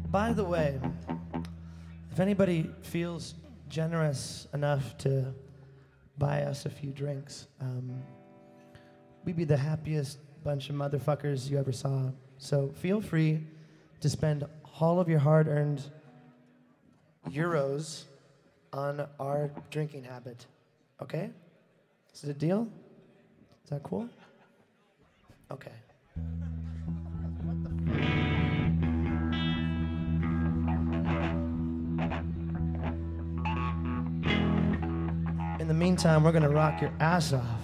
By the way, if anybody feels generous enough to buy us a few drinks, we'd be the happiest bunch of motherfuckers you ever saw. So feel free to spend all of your hard-earned euros on our drinking habit. Okay? Is it a deal? Is that cool? Okay. In the meantime, we're gonna rock your ass off.